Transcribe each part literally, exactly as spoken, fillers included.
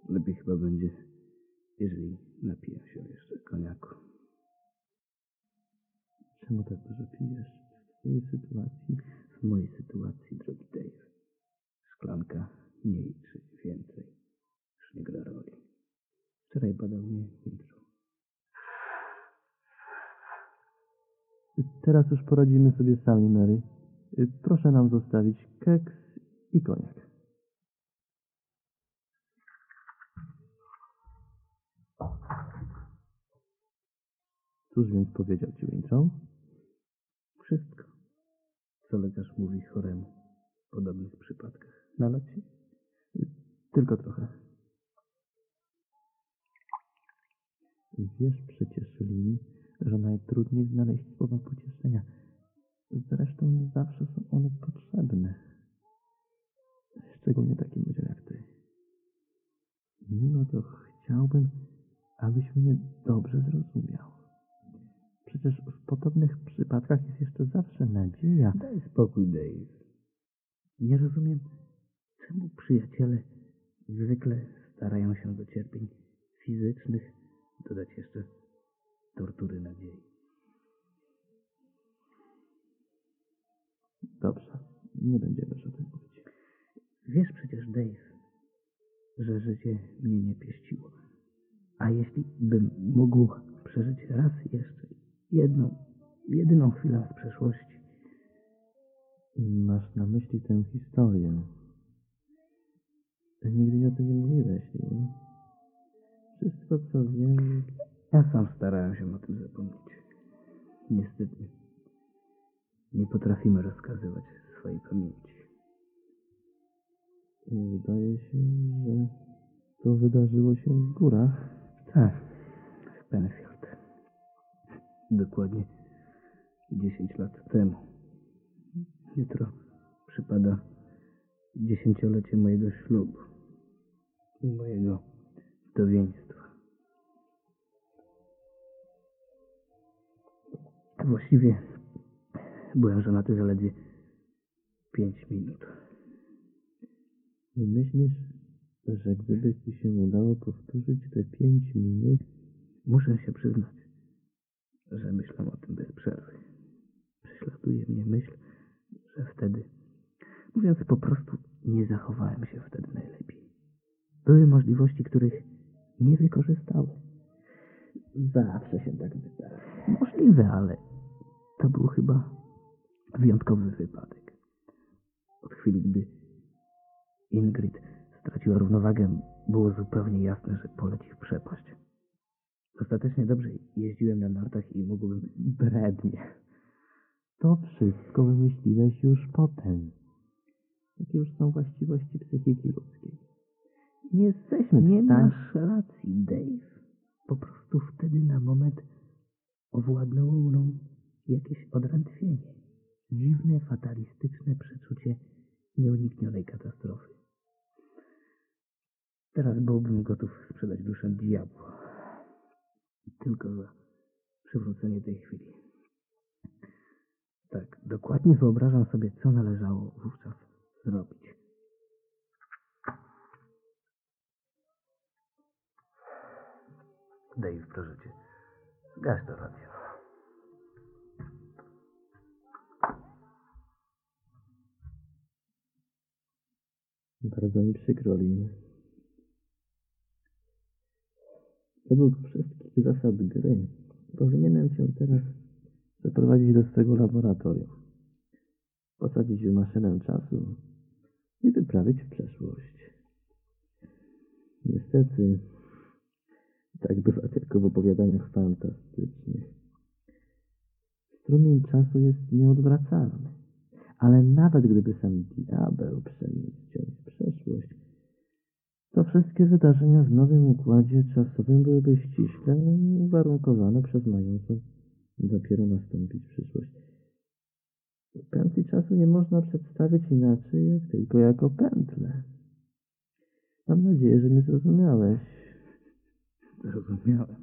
Lepiej chyba będzie, jeżeli napiję się jeszcze koniaku. Czemu tak dużo pijesz? W twojej sytuacji? W mojej sytuacji, drogi Dave, szklanka mniej czy więcej już nie gra roli. Wczoraj badał mnie Winthrop. Teraz już poradzimy sobie sami, Mary. Proszę nam zostawić keks i koniak. Cóż więc powiedział ci Winthrop? Wszystko, co lekarz mówi choremu w podobnych przypadkach. Nalać ci? Tylko trochę. Wiesz przecież, Lee, że najtrudniej znaleźć słowa pocieszenia. Zresztą nie zawsze są one potrzebne. Szczególnie takim ludziom jak ty. Mimo to chciałbym, abyś mnie dobrze zrozumiał. Przecież w podobnych przypadkach jest jeszcze zawsze nadzieja. Daj spokój, Dave. Nie rozumiem, czemu przyjaciele zwykle starają się do cierpień fizycznych dodać jeszcze tortury nadziei. Dobrze, nie będziemy już o tym mówić. Wiesz przecież, Dave, że życie mnie nie pieściło. A jeśli bym mógł przeżyć raz jeszcze jedną, jedyną chwilę z przeszłości. Masz na myśli tę historię. Nigdy mi o tym nie mówiłeś, nie? Wszystko, co wiem... Ja sam starałem się o tym zapomnieć. Niestety, nie potrafimy rozkazywać swojej pamięci. Wydaje się, że to wydarzyło się w górach. Tak, w Penfield. Dokładnie dziesięć lat temu. Jutro przypada dziesięciolecie mojego ślubu i mojego wdowieństwa. Właściwie byłem żonaty zaledwie pięć minut. I myślisz, że gdyby ci się udało powtórzyć te pięć minut... Muszę się przyznać, że myślę o tym bez przerwy. Prześladuje mnie myśl, że wtedy, mówiąc po prostu, nie zachowałem się wtedy najlepiej. Były możliwości, których nie wykorzystałem. Zawsze się tak wydaje. Możliwe, ale to był chyba wyjątkowy wypadek. Od chwili, gdy Ingrid straciła równowagę, było zupełnie jasne, że poleci w przepaść. Dostatecznie dobrze jeździłem na nartach i mógłbym... Brednie. To wszystko wymyśliłeś już potem. Jakie już są właściwości psychiki ludzkiej. Nie jesteśmy Nie w stanie... masz racji, Dave. Po prostu wtedy na moment owładnęło mną jakieś odrętwienie. Dziwne, fatalistyczne przeczucie nieuniknionej katastrofy. Teraz byłbym gotów sprzedać duszę diabłu. Tylko za przywrócenie tej chwili. Tak, dokładnie wyobrażam sobie, co należało wówczas zrobić. Dave, proszę cię, zgaś to radio. Bardzo mi przykro, Lee. Według wszystkich zasad gry powinienem cię teraz zaprowadzić do swego laboratorium, posadzić w maszynę czasu i wyprawić w przeszłość. Niestety, tak bywa tylko w opowiadaniach fantastycznych. Strumień czasu jest nieodwracalny, ale nawet gdyby sam diabeł przeniósł cię w przeszłość, to wszystkie wydarzenia w nowym układzie czasowym byłyby ściśle uwarunkowane przez mającą dopiero nastąpić przyszłość. Pętli czasu nie można przedstawić inaczej, jak tylko jako pętlę. Mam nadzieję, że mnie zrozumiałeś. Zrozumiałem.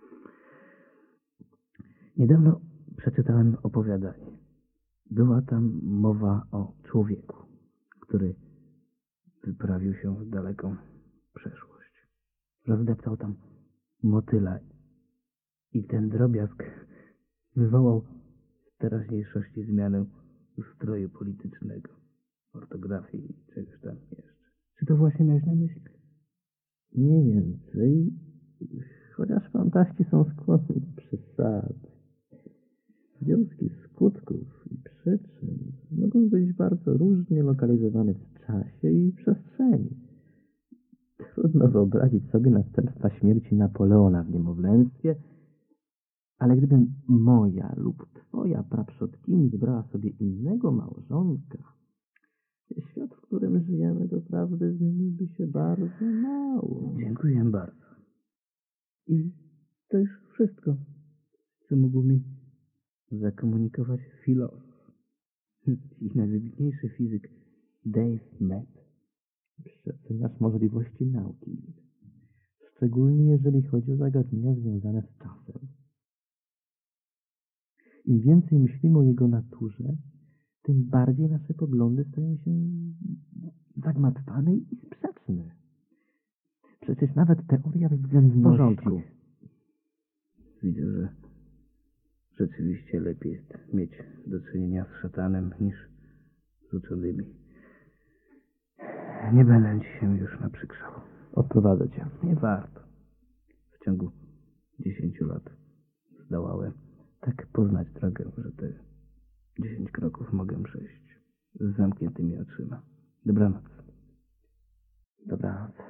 Niedawno przeczytałem opowiadanie. Była tam mowa o człowieku, który wyprawił się w daleką przeszłość. rozdeptał tam motyla i ten drobiazg wywołał w teraźniejszości zmianę ustroju politycznego, ortografii i czegoś tam jeszcze. Czy to właśnie miałeś na myśli? Mniej więcej, chociaż fantaści są skłonni do przesady. Związki skutków i przyczyn mogą być bardzo różnie lokalizowane w czasie i przestrzeni. Trudno wyobrazić sobie następstwa śmierci Napoleona w niemowlęctwie, ale gdybym moja lub twoja praprzodkini wybrała sobie innego małżonka, świat, w którym żyjemy, doprawdy zmieniłby się bardzo mało. Dziękuję bardzo. I to już wszystko, co mógł mi zakomunikować filozof i najwybitniejszy fizyk Dave Mett. Przeceniasz możliwości nauki, szczególnie jeżeli chodzi o zagadnienia związane z czasem. Im więcej myślimy o jego naturze, tym bardziej nasze poglądy stają się zagmatwane i sprzeczne. Przecież nawet teoria względności... W porządku. Widzę, że rzeczywiście lepiej jest mieć do czynienia z szatanem niż z uczonymi. Nie będę ci się już naprzykrzał. Odprowadzę cię. Nie warto. W ciągu dziesięciu lat zdołałem tak poznać drogę, że te dziesięć kroków mogę przejść z zamkniętymi oczyma. Dobranoc. Dobranoc.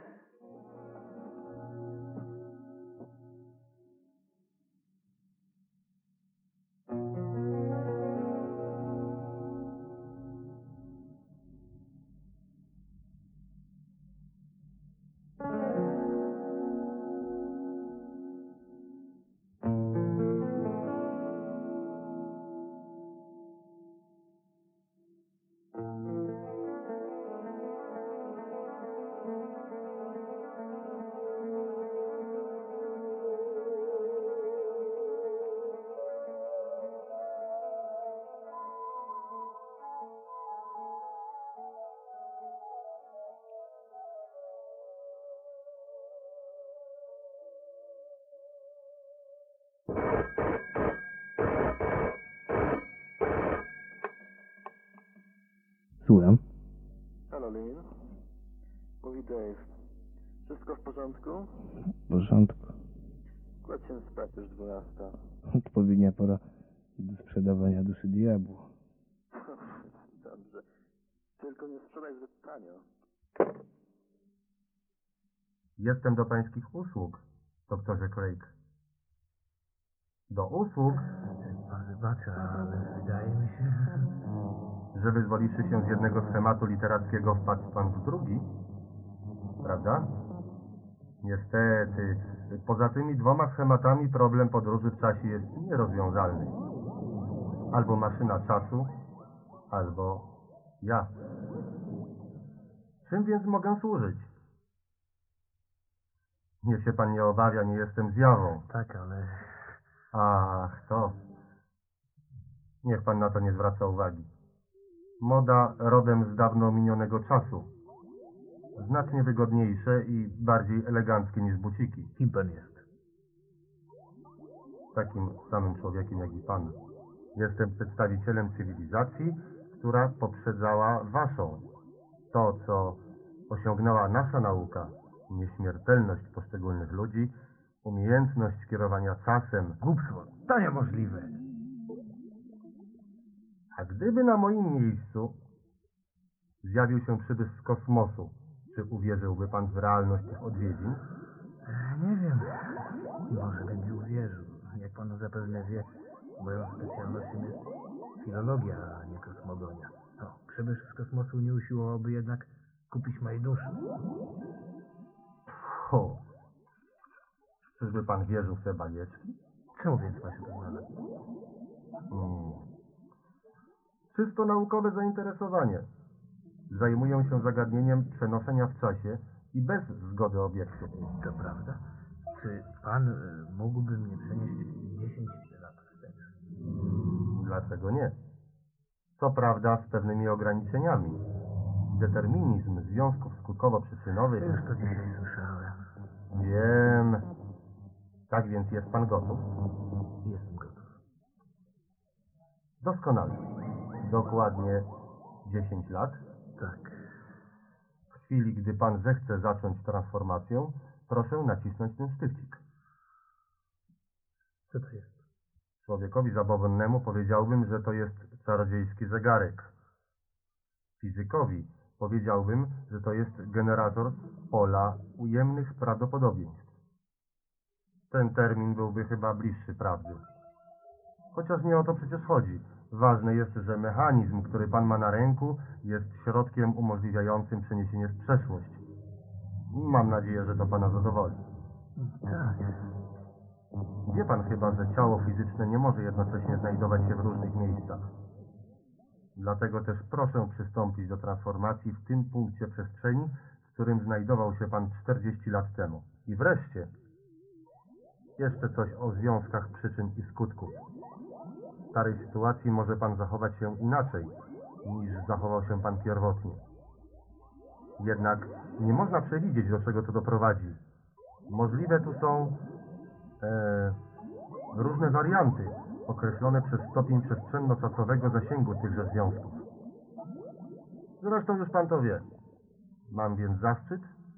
Słucham. Halo, Lin. Mówi Dave. Wszystko w porządku? W porządku. Kładź się spać, już dwunasta. Odpowiednia pora do sprzedawania duszy diabłu. Dobrze. Tylko nie sprzedaj zbyt tanio. Jestem do pańskich usług, doktorze Craig. Do usług, Pan wybacza, ale wydaje mi się... że wyzwoliwszy się z jednego schematu literackiego, wpadł pan w drugi. Prawda? Niestety, poza tymi dwoma schematami problem podróży w czasie jest nierozwiązalny. Albo maszyna czasu, albo ja. Czym więc mogę służyć? Niech się pan nie obawia, nie jestem zjawą. Tak, ale... Ach, to. Niech pan na to nie zwraca uwagi. Moda rodem z dawno minionego czasu. Znacznie wygodniejsze i bardziej eleganckie niż buciki. Kim pan jest? Takim samym człowiekiem jak i pan. Jestem przedstawicielem cywilizacji, która poprzedzała waszą. To, co osiągnęła nasza nauka, nieśmiertelność poszczególnych ludzi, umiejętność kierowania czasem. Głupstwo, to niemożliwe. A gdyby na moim miejscu zjawił się przybysz z kosmosu, czy uwierzyłby pan w realność tych odwiedzin? Nie wiem. Może bym ci uwierzył. Jak pan zapewne wie, moją specjalnością jest filologia, a nie kosmogonia. No, przybysz z kosmosu nie usiłowałoby jednak kupić mojej duszy. Ho! Czyżby pan wierzył w te bajeczki? Czemu więc ma się to znaleźć? Hmm. Czysto naukowe zainteresowanie. Zajmują się zagadnieniem przenoszenia w czasie i bez zgody obiektu. To prawda? Czy pan y, mógłby mnie przenieść dziesięć lat wstecz? Dlaczego nie? Co prawda z pewnymi ograniczeniami. Determinizm związków skutkowo-przyczynowych... Już to dzisiaj słyszałem. Wiem. Tak więc jest pan gotów? Jestem gotów. Doskonale. Dokładnie dziesięć lat. Tak. W chwili, gdy pan zechce zacząć transformację, proszę nacisnąć ten sztycik. Co to jest? Człowiekowi zabobonnemu powiedziałbym, że to jest czarodziejski zegarek. Fizykowi powiedziałbym, że to jest generator pola ujemnych prawdopodobieństw. Ten termin byłby chyba bliższy prawdy. Chociaż nie o to przecież chodzi. Ważne jest, że mechanizm, który pan ma na ręku, jest środkiem umożliwiającym przeniesienie w przeszłość. Mam nadzieję, że to pana zadowoli. Tak. Wie pan chyba, że ciało fizyczne nie może jednocześnie znajdować się w różnych miejscach. Dlatego też proszę przystąpić do transformacji w tym punkcie przestrzeni, w którym znajdował się pan czterdzieści lat temu. I wreszcie, jeszcze coś o związkach przyczyn i skutków. W starej sytuacji może pan zachować się inaczej, niż zachował się pan pierwotnie. Jednak nie można przewidzieć, do czego to doprowadzi. Możliwe tu są e, różne warianty, określone przez stopień przestrzenno-czasowego zasięgu tychże związków. Zresztą już pan to wie. Mam więc zaszczyt?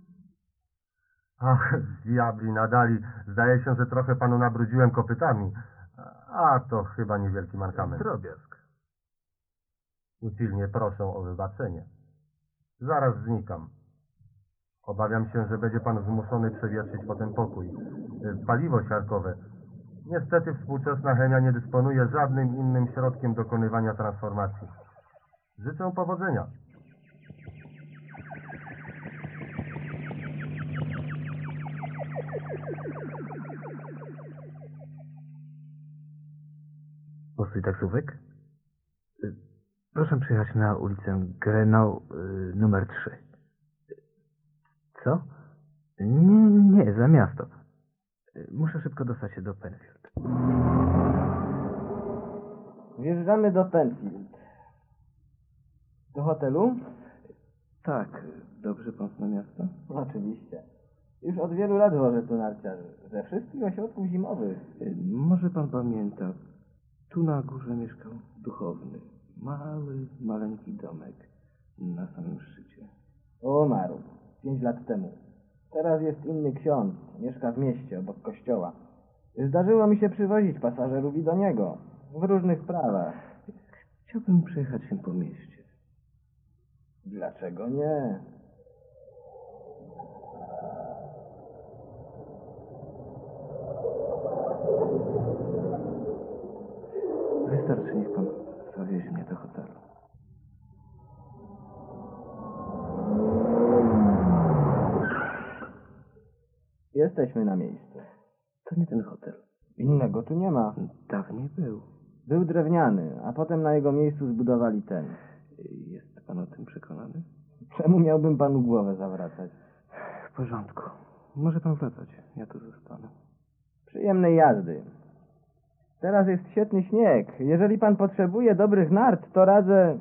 Ach, diabli nadali. Zdaje się, że trochę panu nabrudziłem kopytami. A to chyba niewielki mankament. Drobiazg. Usilnie proszę o wybaczenie. Zaraz znikam. Obawiam się, że będzie pan zmuszony przewietrzyć potem pokój. Paliwo siarkowe. Niestety współczesna chemia nie dysponuje żadnym innym środkiem dokonywania transformacji. Życzę powodzenia. Postój taksówek? Y, Proszę przyjechać na ulicę Grenau, y, numer trzy. Co? Nie, nie, za miasto. Y, Muszę szybko dostać się do Penfield. Wjeżdżamy do Penfield. Do hotelu? Tak, dobrze pan zna miasto? Oczywiście. Już od wielu lat wożę tu narciarzy. Ze wszystkich ośrodków zimowych. Y, Może pan pamięta, tu na górze mieszkał duchowny. Mały, maleńki domek na samym szczycie. Umarł. Pięć lat temu. Teraz jest inny ksiądz. Mieszka w mieście, obok kościoła. Zdarzyło mi się przywozić pasażerów i do niego. W różnych sprawach. Chciałbym przejechać się po mieście. Dlaczego nie? Wystarczy, niech pan zawiezie mnie do hotelu. Jesteśmy na miejscu. To nie ten hotel. Innego tu nie ma. Dawniej był. Był drewniany, a potem na jego miejscu zbudowali ten. Jest pan o tym przekonany? Czemu miałbym panu głowę zawracać? W porządku. Może pan wracać. Ja tu zostanę. Przyjemnej jazdy. Teraz jest świetny śnieg. Jeżeli pan potrzebuje dobrych nart, to radzę...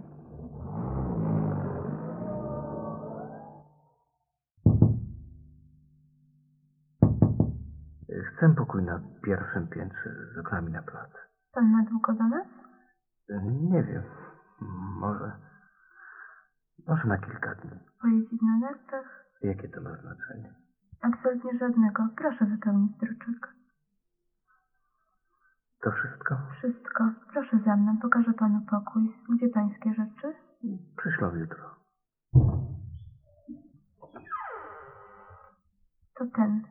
Chcę pokój na pierwszym piętrze z oknami na plac. Pan na długo do nas? Nie wiem. Może... Może na kilka dni. Pojeździć na nartach? Jakie to ma znaczenie? Absolutnie żadnego. Proszę wypełnić druczek. To wszystko? Wszystko. Proszę za mną. Pokażę panu pokój. Gdzie pańskie rzeczy? Przyślą jutro. To ten.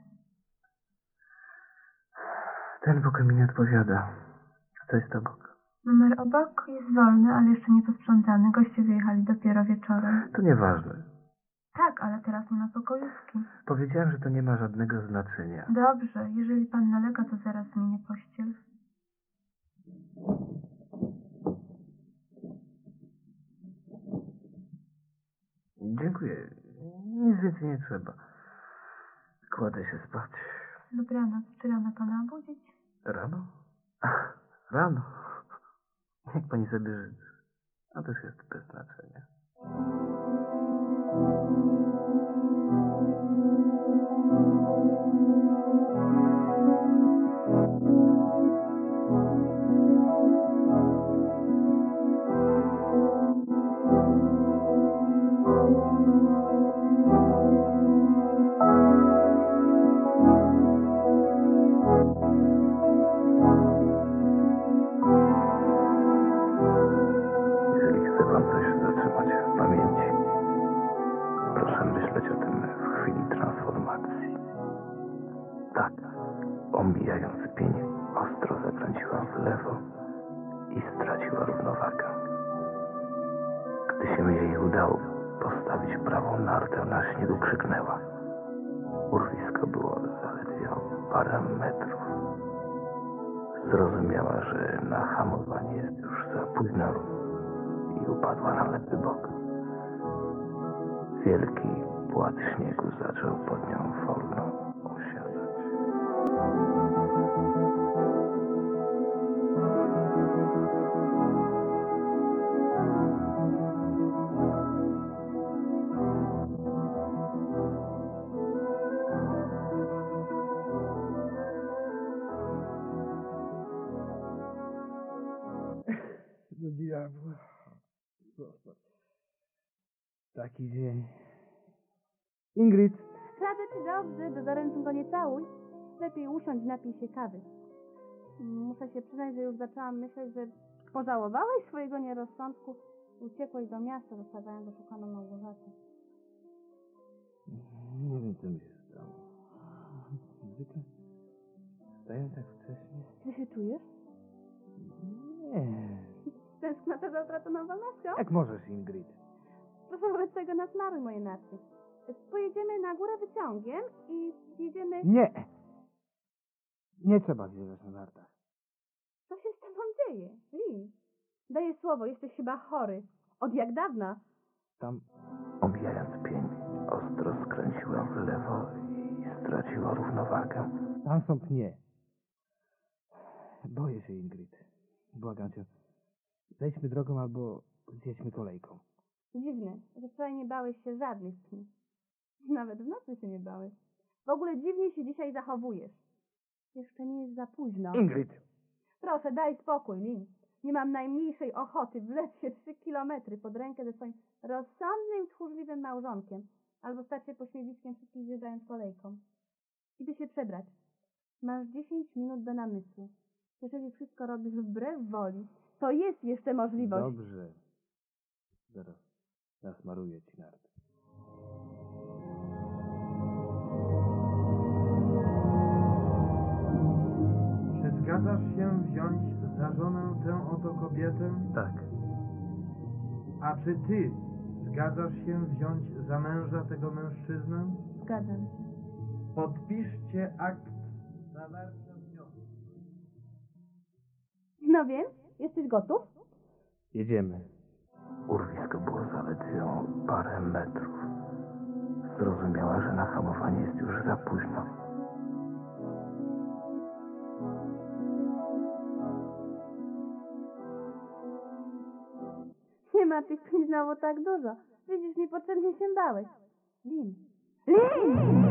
Ten pokój mi nie odpowiada. Co jest obok? Numer obok jest wolny, ale jeszcze nie posprzątany. Goście wyjechali dopiero wieczorem. To nieważne. Tak, ale teraz nie ma pokojówki. Powiedziałem, że to nie ma żadnego znaczenia. Dobrze. Jeżeli pan nalega, to zaraz zmienię pościel. Dziękuję. Nic więcej nie trzeba. Kładę się spać. Dobranoc. Czy rano pana obudzić? Rano? Ach, rano. Jak pani sobie życzy. A też jest bez znaczenia. Omijając pień, ostro zakręciła w lewo i straciła równowagę. Gdy się jej udało postawić prawą nartę na śniegu, krzyknęła. Urwisko było zaledwie o parę metrów. Zrozumiała, że na hamowanie jest już za późno i upadła na lewy bok. Wielki płat śniegu zaczął pod nią wolno osiadać. Do diabła. Zobacz. Taki dzień. Ingrid. Radzę ci dobrze, do zaręczyn go nie całuj. Lepiej usiądź, napij się kawy. Muszę się przyznać, że już zaczęłam myśleć, że pożałowałeś swojego nierozsądku. Uciekłeś do miasta, zostawiając oszukaną Małgorzatę. Nie wiem, co mi się stało. Zwykle wstaję tak wcześnie. Źle się czujesz? Nie. Tęsknota za utraconą wolnością? Jak możesz, Ingrid? Proszę wobec tego nasmaruj moje narty. Pojedziemy na górę wyciągiem i jedziemy... Nie. Nie trzeba zjeżdżać na nartach. Co się z tobą dzieje? Lin, daję słowo, jesteś chyba chory. Od jak dawna? Tam... Omijając pień, ostro skręciła w lewo i straciła równowagę. Tam są pnie. Boję się, Ingrid. Błagam cię. Zejdźmy drogą albo zjedźmy kolejką. Dziwne, że wczoraj nie bałeś się żadnych pni. Nawet w nocy się nie bałeś. W ogóle dziwnie się dzisiaj zachowujesz. Jeszcze nie jest za późno. Ingrid! Proszę, daj spokój, Lin. Nie mam najmniejszej ochoty wlec się trzy kilometry pod rękę ze swoim rozsądnym, tchórzliwym małżonkiem. Albo stać się pośmiewiskiem wszystkich zjeżdżając kolejką. Idę się przebrać. Masz dziesięć minut do namysłu. Jeżeli wszystko robisz wbrew woli, to jest jeszcze możliwość. Dobrze. Zaraz nasmaruję ci narty. Czy zgadzasz się wziąć za żonę tę oto kobietę? Tak, A czy ty zgadzasz się wziąć za męża tego mężczyznę? Zgadzam się. Podpiszcie akt zawarcia związku. No więc, jesteś gotów? Jedziemy. urwisko było zaledwie o parę metrów. Zrozumiała, że na hamowanie jest już za późno. Nie ma tych pni znowu tak dużo. Widzisz, niepotrzebnie się bałeś. Lin. Lin!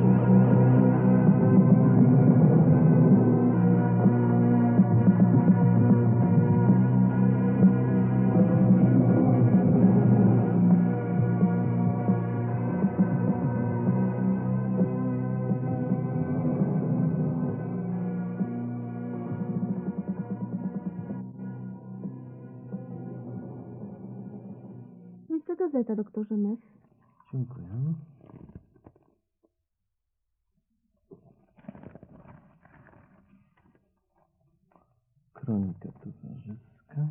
Jest to gazeta, doktorze Mess. Dziękuję. Kronika towarzyska.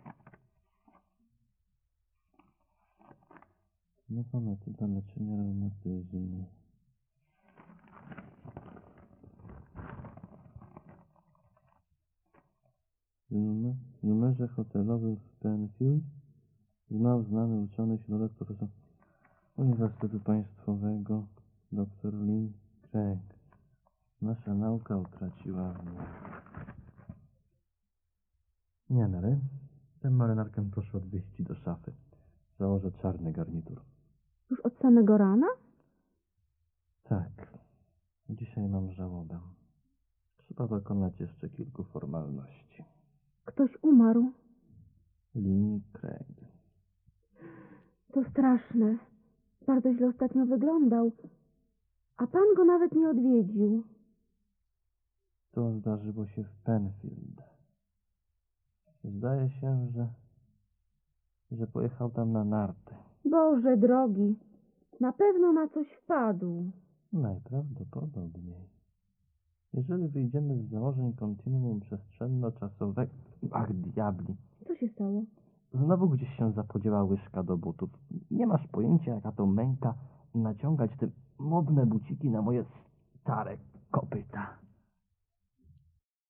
Nowa metoda leczenia reumatyzmu. W numer- w numerze hotelowym w Penfield znał znany uczony środek profesor Uniwersytetu Państwowego dr Lin Craig. Nasza nauka utraciła mnie. Nie, Mary. Tę marynarkę proszę odwieźć do szafy. Założę czarny garnitur. Już od samego rana? Tak. Dzisiaj mam żałobę. Trzeba dokonać jeszcze kilku formalności. Ktoś umarł. Lin Craig. To straszne. Bardzo źle ostatnio wyglądał. A pan go nawet nie odwiedził. To zdarzyło się w Penfield. Zdaje się, że, że pojechał tam na narty. Boże drogi. Na pewno na coś wpadł. Najprawdopodobniej. Jeżeli wyjdziemy z założeń kontinuum przestrzenno-czasowego... Ach, diabli. Co się stało? Znowu gdzieś się zapodziała łyżka do butów. Nie masz pojęcia, jaka to męka naciągać te modne buciki na moje stare kopyta.